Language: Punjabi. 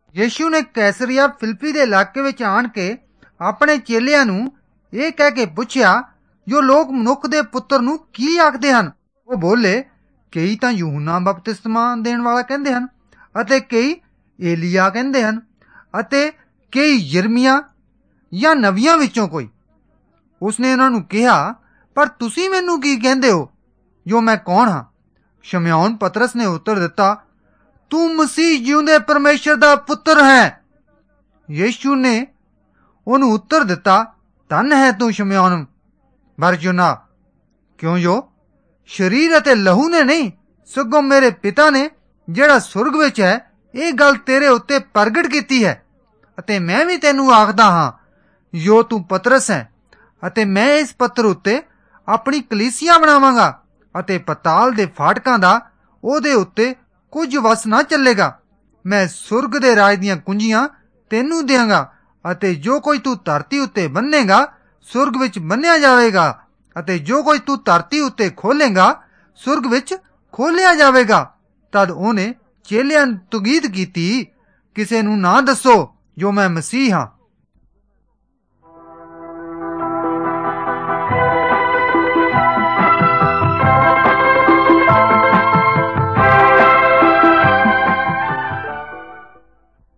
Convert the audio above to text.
ਯीशु ਨੇ कैसरिया फिलिप्पी ਦੇ ਇਲਾਕੇ ਵਿੱਚ ਆਣ ਕੇ ਆਪਣੇ ਚੇਲਿਆਂ ਨੂੰ ਇਹ ਕਹਿ ਕੇ ਪੁੱਛਿਆ, ਜੋ ਲੋਕ ਮਨੁੱਖ ਦੇ ਪੁੱਤਰ ਨੂੰ ਕੀ ਆਖਦੇ ਹਨ? ਉਹ ਬੋਲੇ, ਕਈ ਤਾਂ यूहन्ना ਬਪਤਿਸਮਾ ਦੇਣ ਵਾਲਾ ਕਹਿੰਦੇ ਹਨ, ਅਤੇ ਕਈ ਏਲੀਆ ਕਹਿੰਦੇ ਹਨ, ਅਤੇ ਕਈ ਯਿਰਮੀਆ ਜਾਂ ਨਵੀਆਂ ਵਿੱਚੋਂ ਕੋਈ। ਉਸਨੇ ਉਹਨਾਂ ਨੂੰ ਕਿਹਾ, ਪਰ ਤੁਸੀਂ ਮੈਨੂੰ ਕੀ ਕਹਿੰਦੇ ਹੋ ਜੋ ਮੈਂ ਕੌਣ ਹਾਂ? ਸ਼ਮਯੌਨ ਪਤਰਸ ਨੇ ਉੱਤਰ ਦਿੱਤਾ, ਤੂੰ ਮਸੀਹ ਜਿਉਂਦੇ ਪਰਮੇਸ਼ਰ ਦਾ ਪੁੱਤਰ ਹੈ। ਯੀਸ਼ੂ ਨੇ ਉਹਨੂੰ ਉੱਤਰ ਦਿੱਤਾ, ਧੰਨ ਹੈ ਤੂੰ ਸ਼ਮਯੌਨ ਬਰਜੁਨਾ, ਕਿਉਂ ਜੋ ਸਰੀਰ ਅਤੇ ਲਹੂ ਨੇ ਨਹੀਂ, ਸਗੋਂ ਮੇਰੇ ਪਿਤਾ ਨੇ ਜਿਹੜਾ ਸੁਰਗ ਵਿੱਚ ਹੈ ਇਹ ਗੱਲ ਤੇਰੇ ਉੱਤੇ ਪ੍ਰਗਟ ਕੀਤੀ ਹੈ। ਅਤੇ ਮੈਂ ਵੀ ਤੈਨੂੰ ਆਖਦਾ ਹਾਂ, ਜੋ ਤੂੰ ਪਤਰਸ ਹੈ, ਅਤੇ ਮੈਂ ਇਸ ਪੱਥਰ ਉੱਤੇ ਆਪਣੀ ਕਲੀਸਿਆ ਬਣਾਵਾਂਗਾ, ਅਤੇ ਪਤਾਲ ਦੇ ਫਾਟਕਾਂ ਦਾ ਉਹਦੇ ਉੱਤੇ ਕੁਝ ਵਸ ਨਾ ਚੱਲੇਗਾ। ਮੈਂ ਸੁਰਗ ਦੇ ਰਾਜ ਦੀਆਂ ਕੁੰਜੀਆਂ ਤੈਨੂੰ ਦਿਆਂਗਾ, ਅਤੇ ਜੋ ਕੋਈ ਤੂੰ ਧਰਤੀ ਉੱਤੇ ਬੰਨੇਗਾ ਸੁਰਗ ਵਿੱਚ ਬੰਨਿਆ ਜਾਵੇਗਾ, ਅਤੇ ਜੋ ਕੋਈ ਤੂੰ ਧਰਤੀ ਉੱਤੇ ਖੋਲੇਗਾ ਸੁਰਗ ਵਿੱਚ ਖੋਲਿਆ ਜਾਵੇਗਾ। ਤਦ ਉਹਨੇ ਚੇਲਿਆਂ ਨੂੰ ਤਕੀਦ ਕੀਤੀ, ਕਿਸੇ ਨੂੰ ਨਾ ਦੱਸੋ ਜੋ ਮੈਂ ਮਸੀਹ ਹਾਂ।